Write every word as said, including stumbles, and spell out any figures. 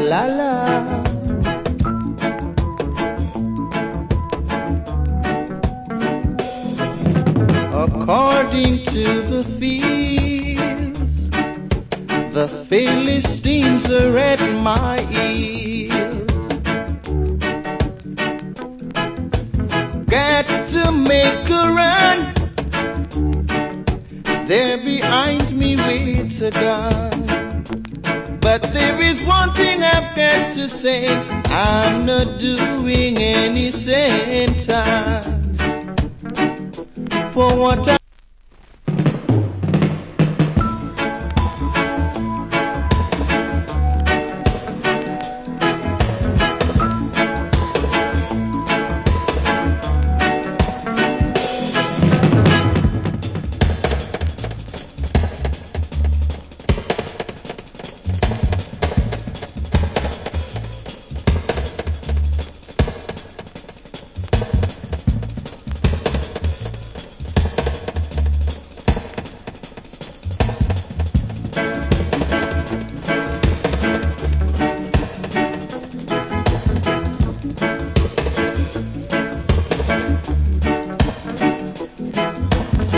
la la. According to the fields, the Philistines are at my ears. Got to make a run. They're behind me with a gun. But there is one thing I've got to say, I'm not doing any sentence for what I